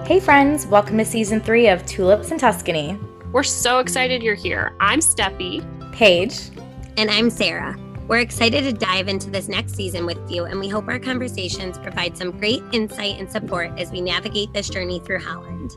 Hey friends, welcome to season 3 of Tulips in Tuscany. We're so excited you're here. I'm Steffi. Paige. And I'm Sarah. We're excited to dive into this next season with you, and we hope our conversations provide some great insight and support as we navigate this journey through Holland.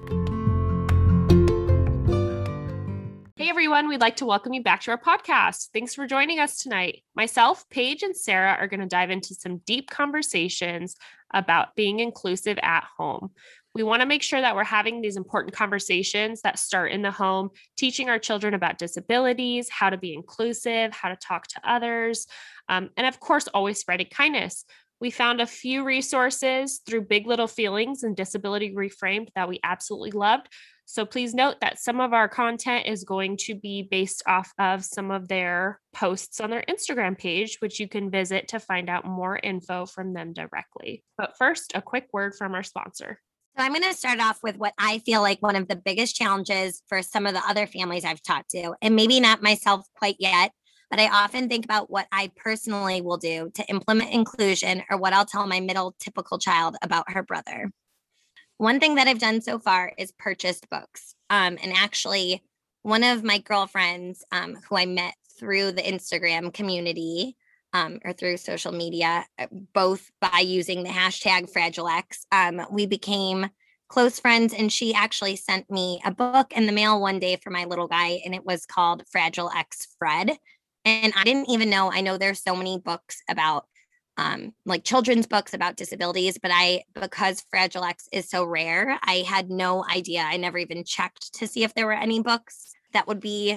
Hey everyone, we'd like to welcome you back to our podcast. Thanks for joining us tonight. Myself, Paige, and Sarah are going to dive into some deep conversations about being inclusive at home. We want to make sure that we're having these important conversations that start in the home, teaching our children about disabilities, how to be inclusive, how to talk to others, and of course, always spreading kindness. We found a few resources through Big Little Feelings and Disability Reframed that we absolutely loved. So please note that some of our content is going to be based off of some of their posts on their Instagram page, which you can visit to find out more info from them directly. But first, a quick word from our sponsor. So I'm going to start off with what I feel like one of the biggest challenges for some of the other families I've talked to, and maybe not myself quite yet, but I often think about what I personally will do to implement inclusion, or what I'll tell my middle typical child about her brother. One thing that I've done so far is purchased books. And actually, one of my girlfriends who I met through the Instagram community or through social media, both by using the hashtag FragileX, we became close friends. And she actually sent me a book in the mail one day for my little guy, and it was called Fragile X Fred. And I didn't even know, I know there's so many books about like children's books about disabilities, but because Fragile X is so rare, I had no idea. I never even checked to see if there were any books that would be,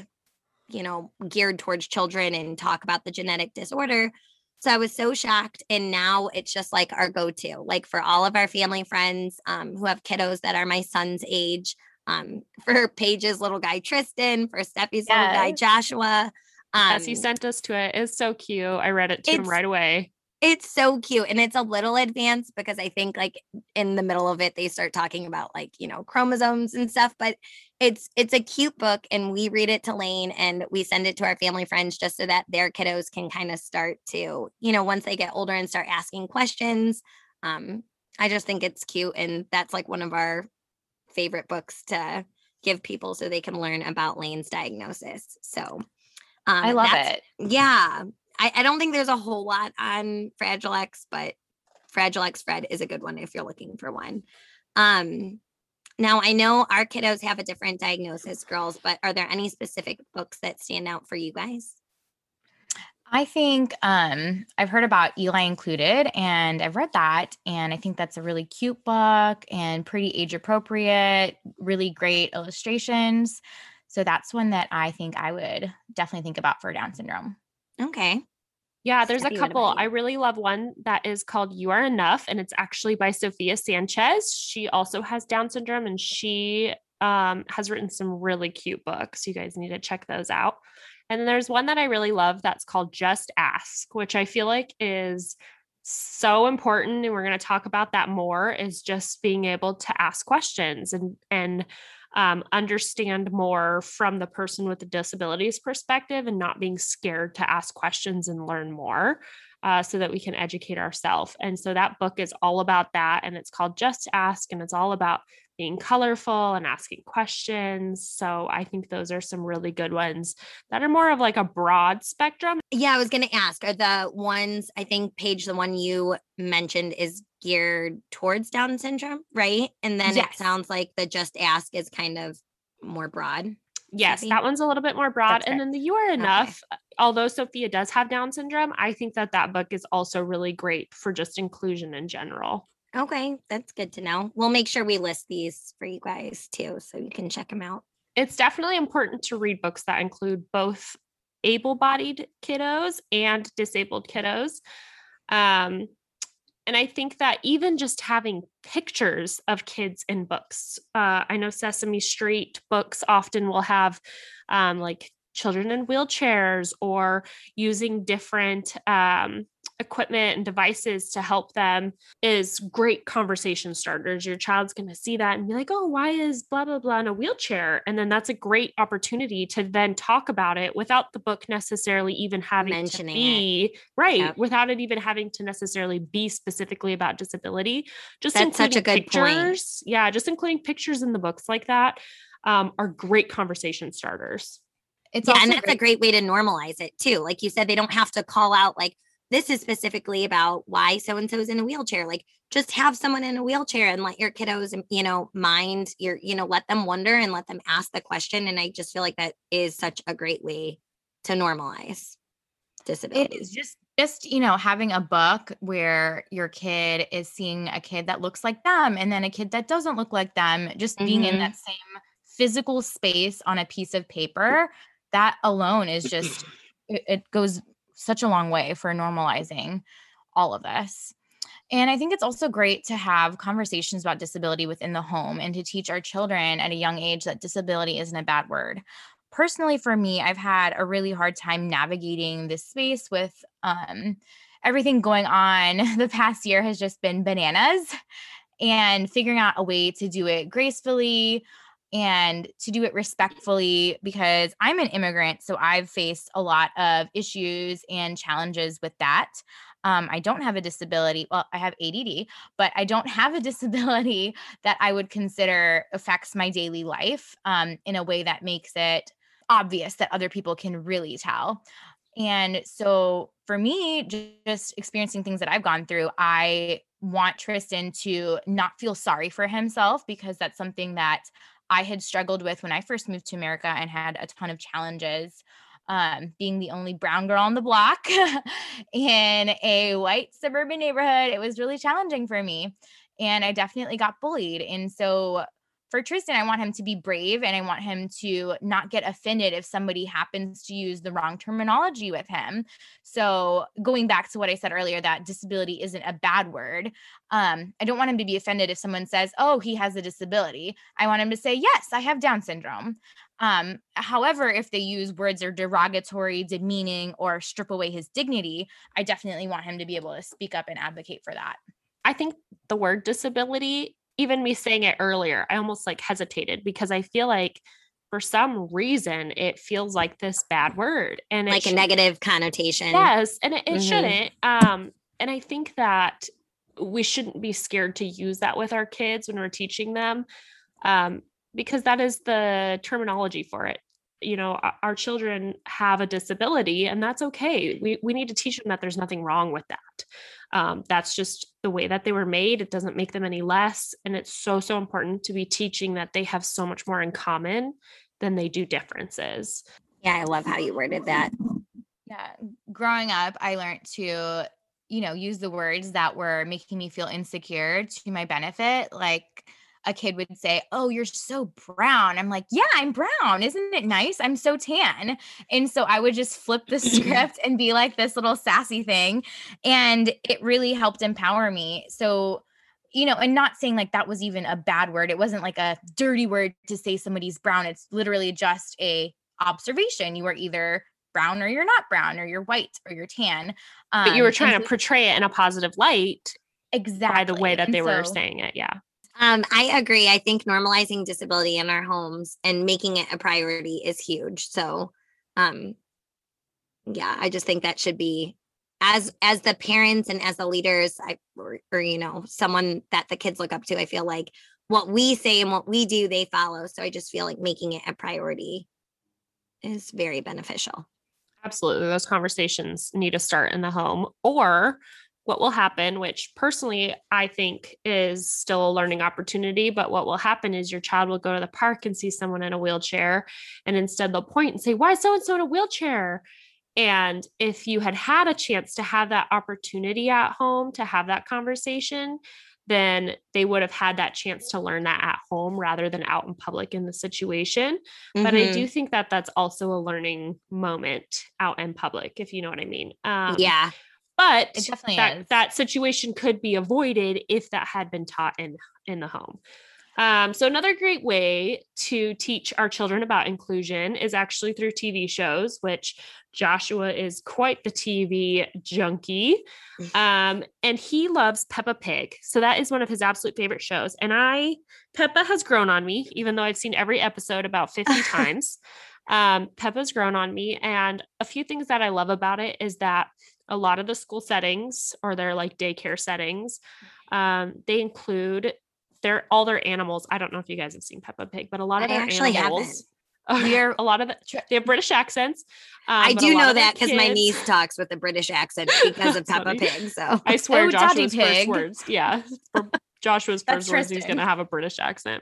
geared towards children and talk about the genetic disorder. So I was so shocked. And now it's just like our go-to, like for all of our family friends who have kiddos that are my son's age, for Paige's little guy, Tristan, for Steffi's little guy, Joshua. Yes, you sent us to it. It's so cute. I read it to him right away. It's so cute. And it's a little advanced because I think like in the middle of it, they start talking about like, chromosomes and stuff, but it's a cute book, and we read it to Lane and we send it to our family friends just so that their kiddos can kind of start to, once they get older and start asking questions. I just think it's cute. And that's like one of our favorite books to give people so they can learn about Lane's diagnosis. So I love it. Yeah. I don't think there's a whole lot on Fragile X, but Fragile X Fred is a good one if you're looking for one. Now, I know our kiddos have a different diagnosis, girls, but are there any specific books that stand out for you guys? I think I've heard about Eli Included, and I've read that, and I think that's a really cute book and pretty age appropriate, really great illustrations. So that's one that I think I would definitely think about for Down syndrome. Okay. Yeah, there's a couple. I really love one that is called You Are Enough, and it's actually by Sophia Sanchez. She also has Down syndrome, and she has written some really cute books. You guys need to check those out. And then there's one that I really love that's called Just Ask, which I feel like is so important. And we're going to talk about that more, is just being able to ask questions and understand more from the person with the disabilities perspective, and not being scared to ask questions and learn more so that we can educate ourselves. And so that book is all about that. And it's called Just Ask, and it's all about being colorful and asking questions. So I think those are some really good ones that are more of like a broad spectrum. Yeah, I was going to ask, are the ones, I think, Paige, the one you mentioned is geared towards Down syndrome, right? And then It sounds like the Just Ask is kind of more broad. Yes, that one's a little bit more broad. And then the You Are Enough, although Sophia does have Down syndrome, I think that book is also really great for just inclusion in general. Okay, that's good to know. We'll make sure we list these for you guys too, so you can check them out. It's definitely important to read books that include both able-bodied kiddos and disabled kiddos. And I think that even just having pictures of kids in books, I know Sesame Street books often will have like children in wheelchairs, or using different equipment and devices to help them is great conversation starters. Your child's going to see that and be like, oh, why is blah, blah, blah in a wheelchair? And then that's a great opportunity to then talk about it without the book necessarily even having Mentioning to be right, Yep. without it even having to necessarily be specifically about disability. Just That's such including a good point. pictures. Yeah, just including pictures in the books like that are great conversation starters. It's and that's a great way to normalize it too. Like you said, they don't have to call out like, this is specifically about why so-and-so is in a wheelchair. Like just have someone in a wheelchair and let your kiddos, mind your, let them wonder and let them ask the question. And I just feel like that is such a great way to normalize disability. It is just having a book where your kid is seeing a kid that looks like them and then a kid that doesn't look like them, just being in that same physical space on a piece of paper, that alone is just, it goes such a long way for normalizing all of this. And I think it's also great to have conversations about disability within the home and to teach our children at a young age that disability isn't a bad word. Personally, for me, I've had a really hard time navigating this space with everything going on. The past year has just been bananas, and figuring out a way to do it gracefully and to do it respectfully, because I'm an immigrant. So I've faced a lot of issues and challenges with that. I don't have a disability. Well, I have ADD, but I don't have a disability that I would consider affects my daily life in a way that makes it obvious that other people can really tell. And so for me, just experiencing things that I've gone through, I want Tristan to not feel sorry for himself, because that's something that I had struggled with when I first moved to America and had a ton of challenges. Being the only brown girl on the block in a white suburban neighborhood, it was really challenging for me. And I definitely got bullied. And so for Tristan, I want him to be brave, and I want him to not get offended if somebody happens to use the wrong terminology with him. So going back to what I said earlier, that disability isn't a bad word. I don't want him to be offended if someone says, oh, he has a disability. I want him to say, yes, I have Down syndrome. However, if they use words that are derogatory, demeaning, or strip away his dignity, I definitely want him to be able to speak up and advocate for that. I think the word disability, even me saying it earlier, I almost hesitated, because I feel like for some reason it feels like this bad word and like a negative connotation. Yes. And it shouldn't. And I think that we shouldn't be scared to use that with our kids when we're teaching them, because that is the terminology for it. Our children have a disability, and that's okay. We need to teach them that there's nothing wrong with that. That's just the way that they were made. It doesn't make them any less. And it's so, so important to be teaching that they have so much more in common than they do differences. Yeah, I love how you worded that. Yeah. Growing up, I learned to, use the words that were making me feel insecure to my benefit. Like, a kid would say, oh, you're so brown. I'm like, yeah, I'm brown. Isn't it nice? I'm so tan. And so I would just flip the script and be like this little sassy thing. And it really helped empower me. So, and not saying like that was even a bad word. It wasn't like a dirty word to say somebody's brown. It's literally just a observation. You are either brown or you're not brown, or you're white or you're tan. But you were trying to portray it in a positive light. Exactly. By the way that they were saying it. Yeah. I agree. I think normalizing disability in our homes and making it a priority is huge. So, yeah, I just think that should be as the parents and as the leaders, or someone that the kids look up to. I feel like what we say and what we do, they follow. So I just feel like making it a priority is very beneficial. Absolutely. Those conversations need to start in the home, or what will happen, which personally I think is still a learning opportunity, but what will happen is your child will go to the park and see someone in a wheelchair, and instead they'll point and say, why is so-and-so in a wheelchair? And if you had a chance to have that opportunity at home to have that conversation, then they would have had that chance to learn that at home rather than out in public in the situation. But I do think that that's also a learning moment out in public, if you know what I mean. Yeah. But it definitely is. That situation could be avoided if that had been taught in the home. So another great way to teach our children about inclusion is actually through TV shows, which Joshua is quite the TV junkie. And he loves Peppa Pig. So that is one of his absolute favorite shows. And Peppa has grown on me, even though I've seen every episode about 50 times. Peppa's grown on me. And a few things that I love about it is that a lot of the school settings or their like daycare settings, they include all their animals. I don't know if you guys have seen Peppa Pig, but a lot of their animals they have British accents. I do know that because my niece talks with a British accent because of Peppa Pig. So I swear Joshua's first words. Yeah. For Joshua's first words, he's going to have a British accent.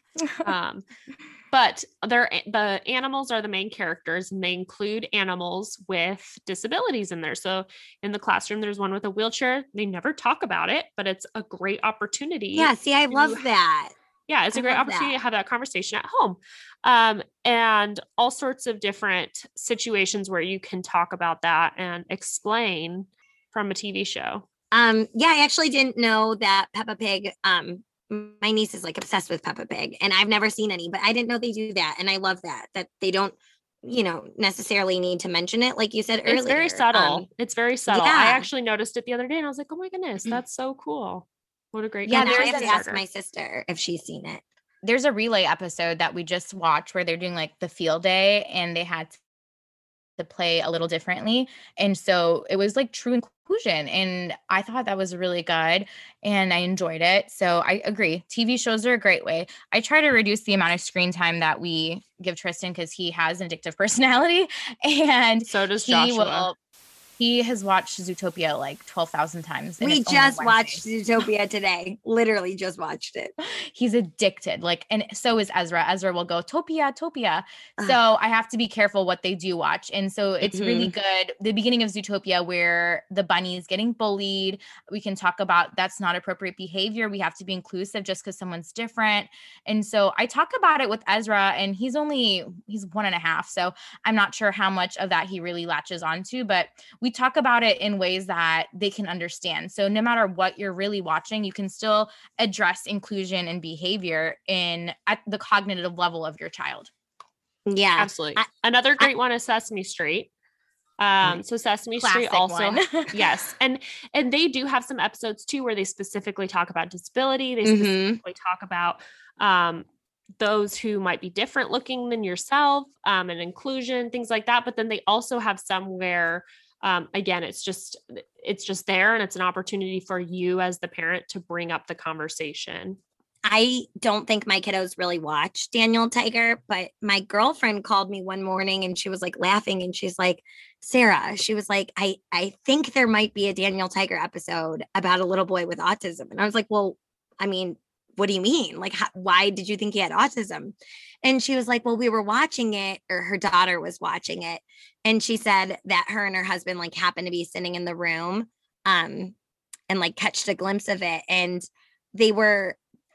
But the animals are the main characters, and they include animals with disabilities in there. So in the classroom, there's one with a wheelchair. They never talk about it, but it's a great opportunity. Yeah, see, I love that. Yeah, it's a great opportunity to have that conversation at home. And all sorts of different situations where you can talk about that and explain from a TV show. Yeah, I actually didn't know that Peppa Pig, my niece is like obsessed with Peppa Pig, and I've never seen any, but I didn't know they do that. And I love that they don't, necessarily need to mention it. Like you said earlier. It's very subtle. It's very subtle. Yeah. I actually noticed it the other day and I was like, oh my goodness, that's so cool. What a great. Yeah. I have to ask my sister if she's seen it. There's a relay episode that we just watched where they're doing like the field day, and they had to play a little differently. And so it was like true inclusion. And I thought that was really good and I enjoyed it. So I agree. TV shows are a great way. I try to reduce the amount of screen time that we give Tristan because he has an addictive personality. And so does Joshua. He has watched Zootopia like 12,000 times. We just watched Zootopia today. Literally just watched it. He's addicted. And so is Ezra. Ezra will go, Topia, Topia. So I have to be careful what they do watch. And so it's really good. The beginning of Zootopia where the bunny is getting bullied. We can talk about that's not appropriate behavior. We have to be inclusive just because someone's different. And so I talk about it with Ezra, and he's 1.5. So I'm not sure how much of that he really latches onto, but we talk about it in ways that they can understand. So no matter what you're really watching, you can still address inclusion and behavior at the cognitive level of your child. Yeah, absolutely. Another great one is Sesame Street. So Sesame Street also, yes. And they do have some episodes too, where they specifically talk about disability. They specifically talk about, those who might be different looking than yourself, and inclusion, things like that. But then they also have some where, again, it's just there, and it's an opportunity for you as the parent to bring up the conversation. I don't think my kiddos really watch Daniel Tiger, but my girlfriend called me one morning and she was like laughing, and she's like, Sarah, she was like, I think there might be a Daniel Tiger episode about a little boy with autism. And I was like, well, I mean, what do you mean? Like, why did you think he had autism? And she was like, well, we were watching it, or her daughter was watching it. And she said that her and her husband like happened to be sitting in the room, and like catched a glimpse of it. And they were,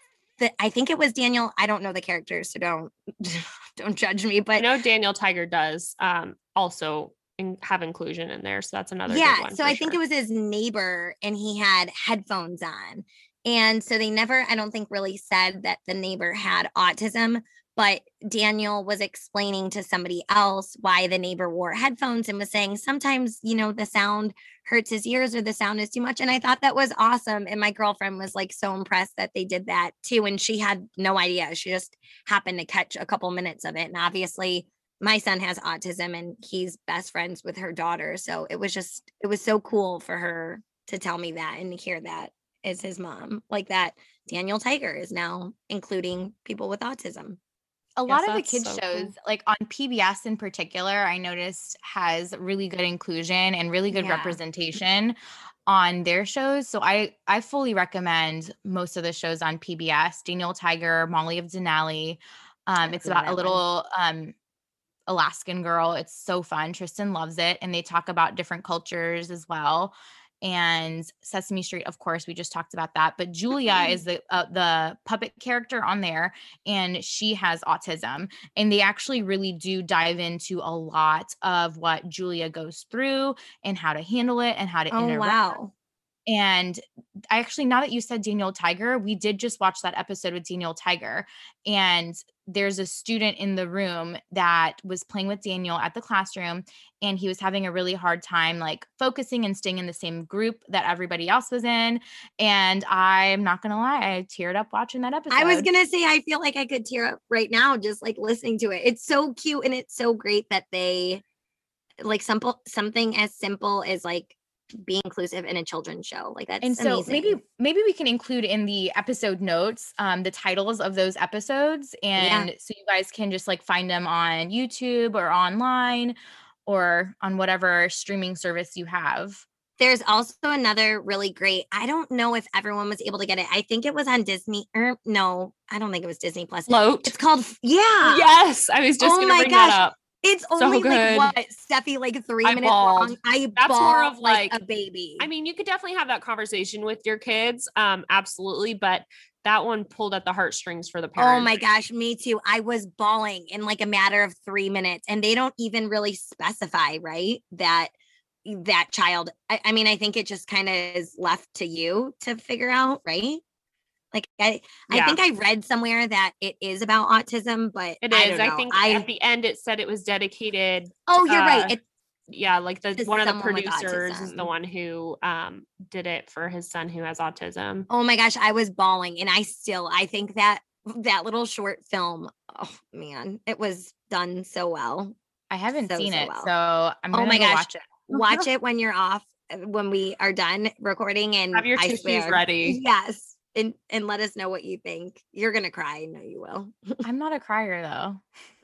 I think it was Daniel. I don't know the characters, so don't judge me. But I know Daniel Tiger does also have inclusion in there. So that's another good one. So I think it was his neighbor, and he had headphones on. And so they never, I don't think, really said that the neighbor had autism, but Daniel was explaining to somebody else why the neighbor wore headphones and was saying sometimes, the sound hurts his ears or the sound is too much. And I thought that was awesome. And my girlfriend was like so impressed that they did that too. And she had no idea. She just happened to catch a couple minutes of it. And obviously my son has autism and he's best friends with her daughter. So it was so cool for her to tell me that and to hear that as his mom, like that Daniel Tiger is now including people with autism. A lot of the kids shows, cool. Like on PBS in particular, I noticed has really good inclusion and really good representation on their shows. So I fully recommend most of the shows on PBS. Daniel Tiger, Molly of Denali. It's about a little Alaskan girl. It's so fun. Tristan loves it. And they talk about different cultures as well. And Sesame Street, of course, we just talked about that. But Julia is the puppet character on there, and she has autism. And they actually really do dive into a lot of what Julia goes through and how to handle it and how to interact. Wow. And I actually, now that you said Daniel Tiger, we did just watch that episode with Daniel Tiger. And there's a student in the room that was playing with Daniel at the classroom, and he was having a really hard time like focusing and staying in the same group that everybody else was in. And I'm not going to lie, I teared up watching that episode. I was going to say, I feel like I could tear up right now just like listening to it. It's so cute, and it's so great that they like something as simple as like be inclusive in a children's show. Like that's and so amazing. maybe we can include in the episode notes the titles of those episodes, and so you guys can just like find them on YouTube or online or on whatever streaming service you have. There's also another really great, I don't know if everyone was able to get it. I think it was on Disney, or no, I don't think it was Disney Plus. Float. It's called, Yes, I was just gonna bring that up. It's So only good. like what, Steffi, like 3 I minutes bawled. long. I That's more bawled of like like a baby. I mean, you could definitely have that conversation with your kids, absolutely, but that one pulled at the heartstrings for the parents. Oh my gosh, me too. I was bawling in like a matter of 3 minutes, and they don't even really specify, right? That child. I mean, I think it just kind of is left to you to figure out, right? Like I think I read somewhere that it is about autism, but it is. I think at the end it said it was dedicated. Oh, you're right. Like one of the producers is the one who did it for his son who has autism. Oh my gosh, I was bawling, and I think that little short film, oh man, it was done so well. I haven't seen it, well. So I'm gonna watch it. Watch it when you're off, when we are done recording, and have your tissues ready. Yes. And let us know what you think. You're gonna cry. I know you will. I'm not a crier though.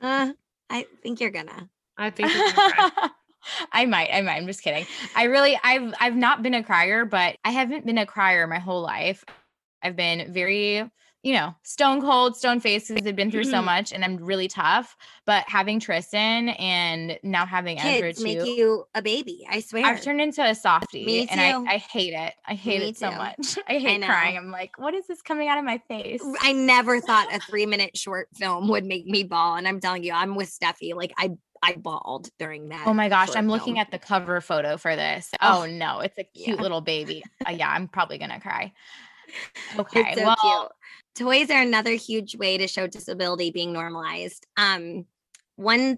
I think you're gonna. I think you're gonna cry. I might. I'm just kidding. I've not been a crier, but I haven't been a crier my whole life. I've been very, stone cold, stone faced, because I've been through so much, and I'm really tough. But having Tristan and now having Ezra too, make you a baby. I swear, I've turned into a softie. Me too. And I hate it. I hate it so much. I hate crying. I'm like, what is this coming out of my face? I never thought a 3-minute short film would make me bawl, and I'm telling you, I'm with Steffi. Like I bawled during that. Oh my gosh, I'm looking at the cover photo for this. Oh no, it's a cute little baby. I'm probably gonna cry. Okay, it's so cute. Toys are another huge way to show disability being normalized. One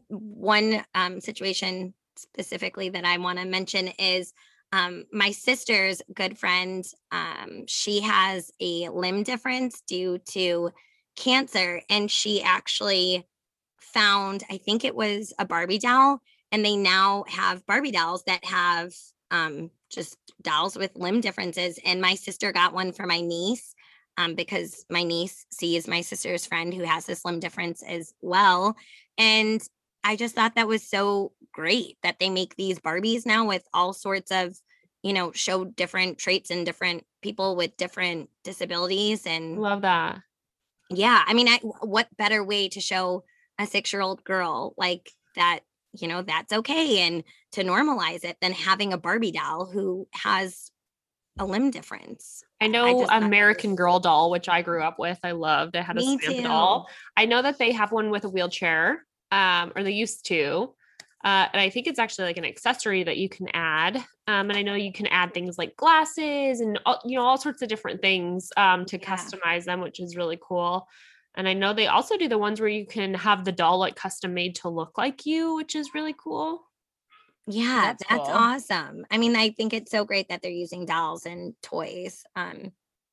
situation specifically that I want to mention is my sister's good friend. She has a limb difference due to cancer, and she actually found, I think it was a Barbie doll, and they now have Barbie dolls that have just dolls with limb differences. And my sister got one for my niece because my niece sees my sister's friend who has this limb difference as well. And I just thought that was so great that they make these Barbies now with all sorts of, show different traits and different people with different disabilities. And love that. Yeah. I mean, what better way to show a 6-year-old girl like that, that's okay, and to normalize it than having a Barbie doll who has a limb difference. I know American Girl doll, which I grew up with. I loved. I had a Samantha doll. I know that they have one with a wheelchair, or they used to. And I think it's actually like an accessory that you can add. And I know you can add things like glasses and all sorts of different things to customize them, which is really cool. And I know they also do the ones where you can have the doll like custom made to look like you, which is really cool. Yeah, that's cool. Awesome. I mean, I think it's so great that they're using dolls and toys. I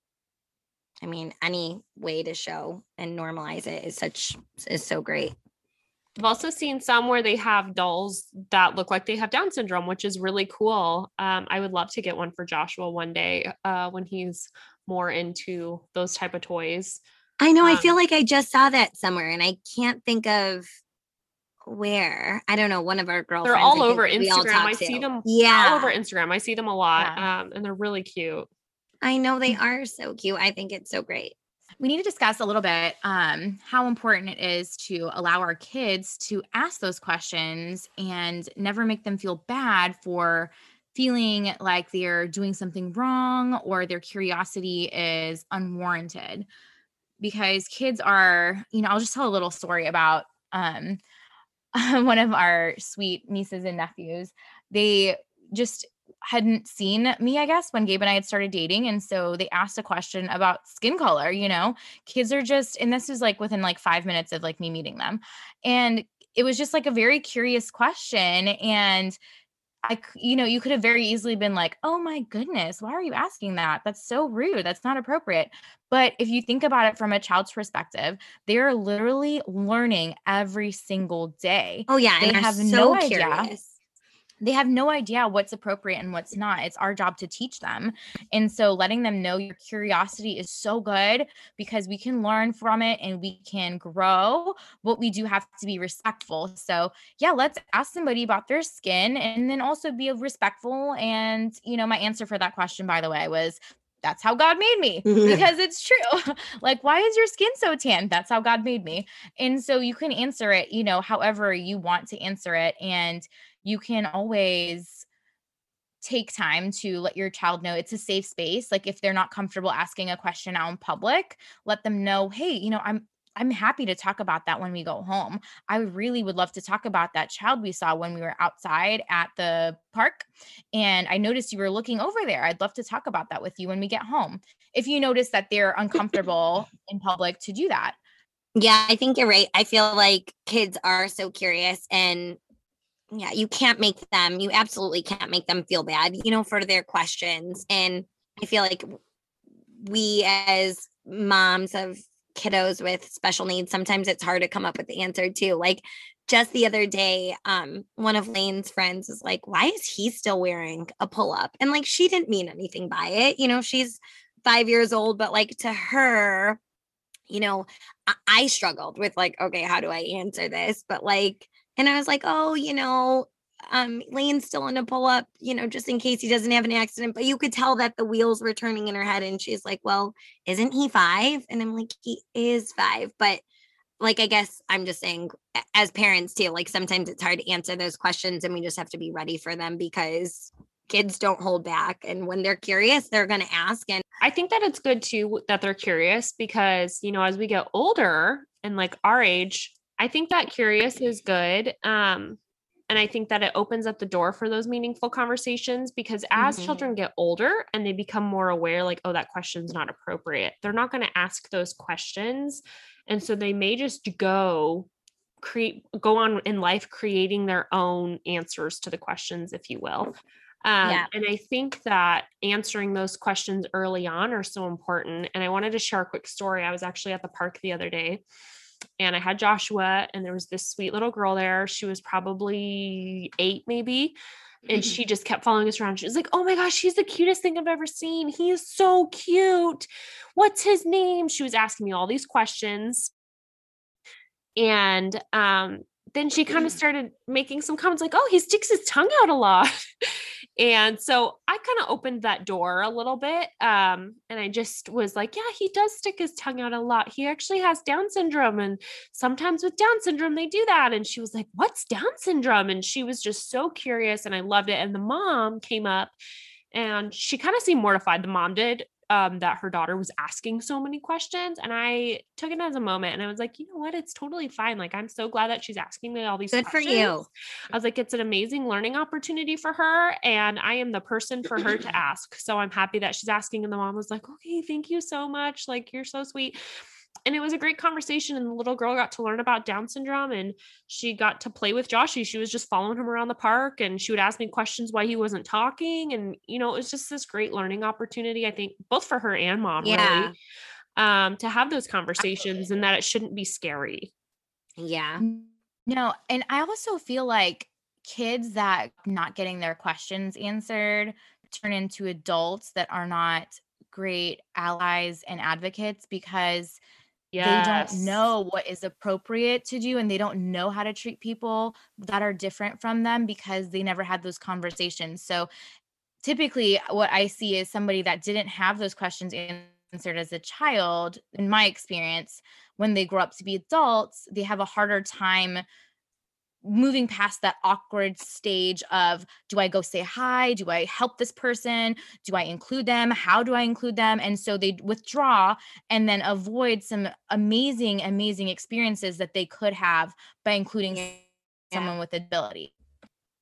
mean, any way to show and normalize it is so great. I've also seen some where they have dolls that look like they have Down syndrome, which is really cool. I would love to get one for Joshua one day when he's more into those type of toys. I know. I feel like I just saw that somewhere, and I can't think of where. I don't know. One of our girlfriends. They're all over Instagram. I see them all over Instagram. I see them a lot, and they're really cute. I know they are so cute. I think it's so great. We need to discuss a little bit how important it is to allow our kids to ask those questions and never make them feel bad for feeling like they're doing something wrong or their curiosity is unwarranted. Because kids are, I'll just tell a little story about one of our sweet nieces and nephews. They just hadn't seen me, I guess, when Gabe and I had started dating. And so they asked a question about skin color, kids are just, and this was like within like 5 minutes of like me meeting them. And it was just like a very curious question. And you could have very easily been like, oh my goodness, why are you asking that? That's so rude. That's not appropriate. But if you think about it from a child's perspective, they're literally learning every single day. Oh yeah. They And have so no idea. curious. They have no idea what's appropriate and what's not. It's our job to teach them. And so letting them know your curiosity is so good because we can learn from it and we can grow, but we do have to be respectful. So yeah, let's ask somebody about their skin and then also be respectful. And, my answer for that question, by the way, was that's how God made me, because it's true. Like, why is your skin so tan? That's how God made me. And so you can answer it, however you want to answer it. And you can always take time to let your child know it's a safe space. Like if they're not comfortable asking a question out in public, let them know, hey, I'm happy to talk about that when we go home. I really would love to talk about that child we saw when we were outside at the park. And I noticed you were looking over there. I'd love to talk about that with you when we get home. If you notice that they're uncomfortable in public to do that. Yeah, I think you're right. I feel like kids are so curious, and yeah, you absolutely can't make them feel bad, for their questions. And I feel like we as moms of kiddos with special needs, sometimes it's hard to come up with the answer too. Like just the other day, one of Lane's friends was like, why is he still wearing a pull-up? And like, she didn't mean anything by it. She's 5 years old, but like to her, I struggled with like, okay, how do I answer this? But like, and I was like, oh, Lane's still in a pull up, just in case he doesn't have an accident. But you could tell that the wheels were turning in her head. And she's like, well, isn't he 5? And I'm like, he is 5. But like, I guess I'm just saying as parents too, like sometimes it's hard to answer those questions and we just have to be ready for them because kids don't hold back. And when they're curious, they're going to ask. And I think that it's good too that they're curious because, as we get older and like our age, I think that curious is good. And I think that it opens up the door for those meaningful conversations because as children get older and they become more aware, like, oh, that question's not appropriate, they're not going to ask those questions. And so they may just go on in life creating their own answers to the questions, if you will. And I think that answering those questions early on are so important. And I wanted to share a quick story. I was actually at the park the other day and I had Joshua and there was this sweet little girl there. She was probably 8 maybe. And she just kept following us around. She was like, oh my gosh, he's the cutest thing I've ever seen. He is so cute. What's his name? She was asking me all these questions. And then she kind of started making some comments like, oh, he sticks his tongue out a lot. And so I kind of opened that door a little bit. And I just was like, yeah, he does stick his tongue out a lot. He actually has Down syndrome. And sometimes with Down syndrome, they do that. And she was like, what's Down syndrome? And she was just so curious and I loved it. And the mom came up and she kind of seemed mortified. The mom did. That her daughter was asking so many questions. And I took it as a moment and I was like, you know what? It's totally fine. Like, I'm so glad that she's asking me all these questions. Good for you. I was like, it's an amazing learning opportunity for her. And I am the person for her to ask. So I'm happy that she's asking. And the mom was like, okay, thank you so much. Like, you're so sweet. And it was a great conversation. And the little girl got to learn about Down syndrome and she got to play with Joshy. She was just following him around the park and she would ask me questions why he wasn't talking. And, it was just this great learning opportunity, I think, both for her and mom, really, to have those conversations and that it shouldn't be scary. Yeah. No. And I also feel like kids that not getting their questions answered turn into adults that are not great allies and advocates because they don't know what is appropriate to do and they don't know how to treat people that are different from them because they never had those conversations. So typically what I see is somebody that didn't have those questions answered as a child, in my experience, when they grow up to be adults, they have a harder time moving past that awkward stage of, do I go say hi? Do I help this person? Do I include them? How do I include them? And so they withdraw and then avoid some amazing, amazing experiences that they could have by including someone with ability.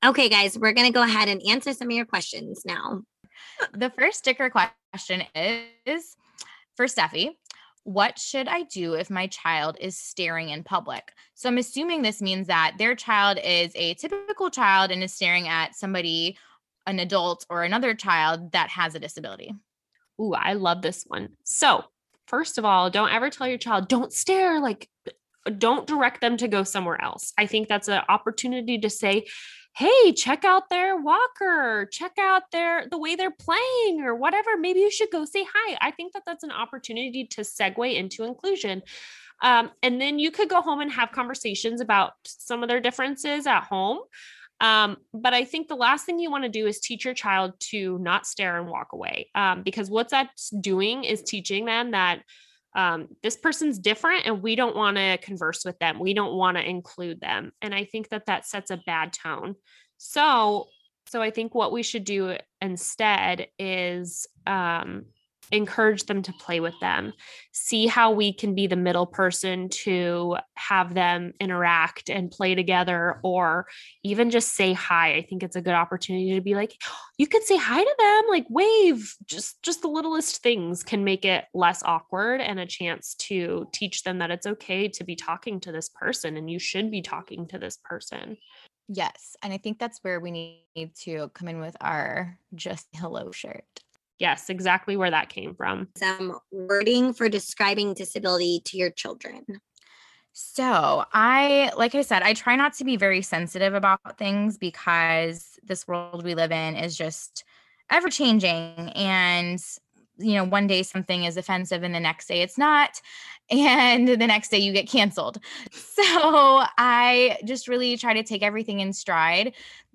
Okay, guys, we're going to go ahead and answer some of your questions now. The first sticker question is for Steffi. What should I do if my child is staring in public? So I'm assuming this means that their child is a typical child and is staring at somebody, an adult or another child that has a disability. Ooh, I love this one. So first of all, don't ever tell your child, don't stare, like, don't direct them to go somewhere else. I think that's an opportunity to say, hey, check out their walker, check out the way they're playing or whatever. Maybe you should go say hi. I think that that's an opportunity to segue into inclusion. And then you could go home and have conversations about some of their differences at home. But I think the last thing you want to do is teach your child to not stare and walk away. Because what that's doing is teaching them that this person's different and we don't want to converse with them. We don't want to include them. And I think that that sets a bad tone. So I think what we should do instead is encourage them to play with them, see how we can be the middle person to have them interact and play together, or even just say hi. I think it's a good opportunity to be like, you could say hi to them, like wave, just the littlest things can make it less awkward and a chance to teach them that it's okay to be talking to this person and you should be talking to this person. Yes. And I think that's where we need to come in with our just hello shirt. Yes, exactly where that came from. Some wording for describing disability to your children. So like I said, I try not to be very sensitive about things because this world we live in is just ever changing. And, one day something is offensive and the next day it's not. And the next day you get canceled. So I just really try to take everything in stride.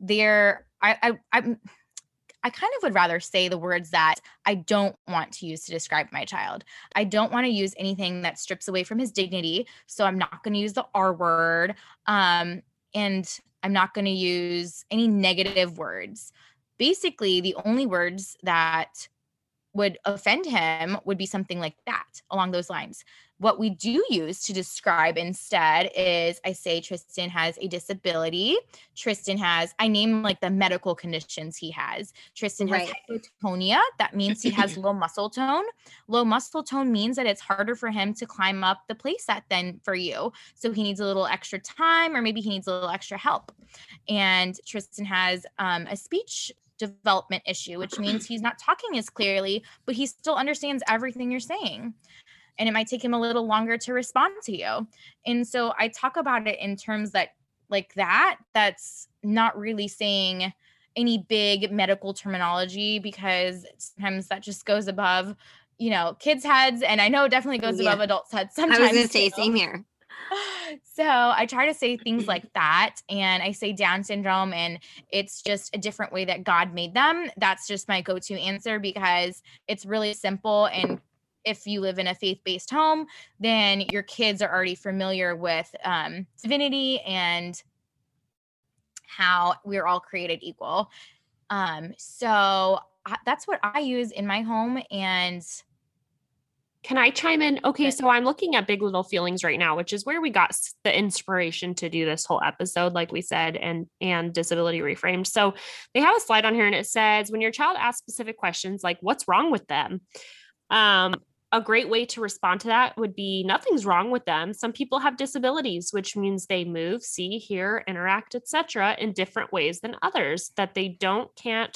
I kind of would rather say the words that I don't want to use to describe my child. I don't want to use anything that strips away from his dignity. So I'm not going to use the R word. And I'm not going to use any negative words. Basically, the only words that would offend him would be something like that, along those lines. What we do use to describe instead is I say Tristan has a disability. I name like the medical conditions he has. Tristan has hypotonia. That means he has low muscle tone. Low muscle tone means that it's harder for him to climb up the play set than for you. So he needs a little extra time, or maybe he needs a little extra help. And Tristan has a speech development issue, which means he's not talking as clearly, but he still understands everything you're saying. And it might take him a little longer to respond to you. And so I talk about it in terms that like that's not really saying any big medical terminology, because sometimes that just goes above, kids' heads. And I know it definitely goes above adults' heads sometimes. I was going to say, same here. So I try to say things like that. And I say Down syndrome, and it's just a different way that God made them. That's just my go-to answer because it's really simple. And if you live in a faith-based home, then your kids are already familiar with divinity and how we're all created equal. So that's what I use in my home. And can I chime in? Okay, so I'm looking at Big Little Feelings right now, which is where we got the inspiration to do this whole episode, like we said, and Disability Reframed. So they have a slide on here and it says, when your child asks specific questions like what's wrong with them, a great way to respond to that would be nothing's wrong with them. Some people have disabilities, which means they move, see, hear, interact, etc., in different ways than others, that they can't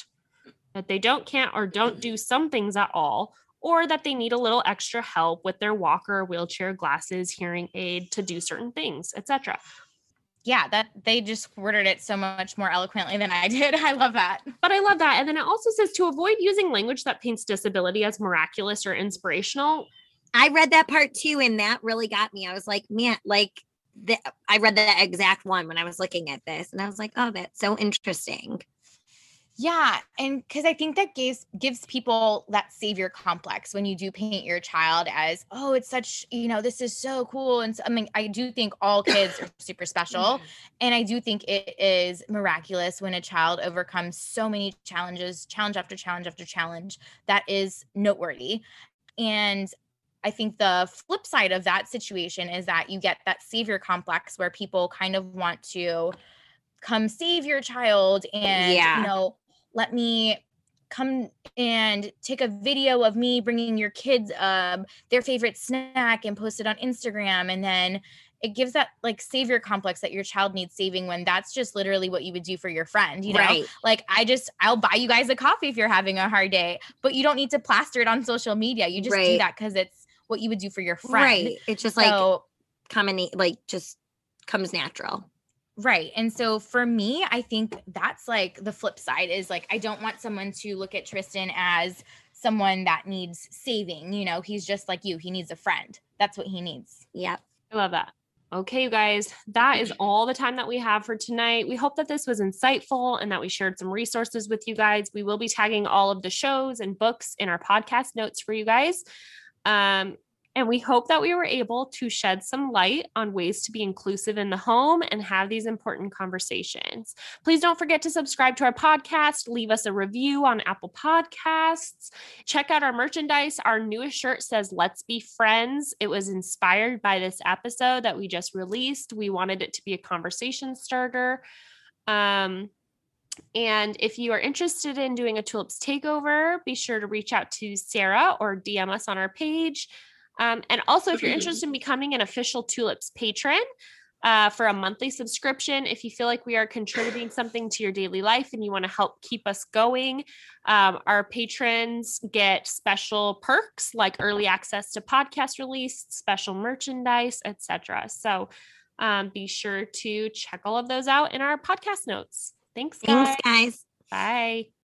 or don't do some things at all, or that they need a little extra help with their walker, wheelchair, glasses, hearing aid to do certain things, etc. Yeah, that they just worded it so much more eloquently than I did. I love that. But I love that. And then it also says to avoid using language that paints disability as miraculous or inspirational. I read that part too, and that really got me. I was like, man, I read the exact one when I was looking at this, and I was like, oh, that's so interesting. Yeah. And because I think that gives people that savior complex when you do paint your child as, oh, it's such, this is so cool. And so, I do think all kids are super special. And I do think it is miraculous when a child overcomes so many challenges, challenge after challenge after challenge, that is noteworthy. And I think the flip side of that situation is that you get that savior complex where people kind of want to come save your child and, let me come and take a video of me bringing your kids their favorite snack and post it on Instagram. And then it gives that like savior complex that your child needs saving, when that's just literally what you would do for your friend, Right. Like I'll buy you guys a coffee if you're having a hard day, but you don't need to plaster it on social media. You just do that because it's what you would do for your friend. Right. It's just just comes natural. Right. And so for me, I think that's like the flip side is like, I don't want someone to look at Tristan as someone that needs saving. He's just like you. He needs a friend. That's what he needs. Yep. I love that. Okay, you guys, that is all the time that we have for tonight. We hope that this was insightful and that we shared some resources with you guys. We will be tagging all of the shows and books in our podcast notes for you guys. And we hope that we were able to shed some light on ways to be inclusive in the home and have these important conversations. Please don't forget to subscribe to our podcast, leave us a review on Apple Podcasts, check out our merchandise. Our newest shirt says, "Let's be friends." It was inspired by this episode that we just released. We wanted it to be a conversation starter. And if you are interested in doing a Tulips takeover, be sure to reach out to Sarah or DM us on our page. And also, if you're interested in becoming an official Tulips patron for a monthly subscription, if you feel like we are contributing something to your daily life and you want to help keep us going, our patrons get special perks like early access to podcast release, special merchandise, etc. So be sure to check all of those out in our podcast notes. Thanks, guys. Thanks, guys. Bye.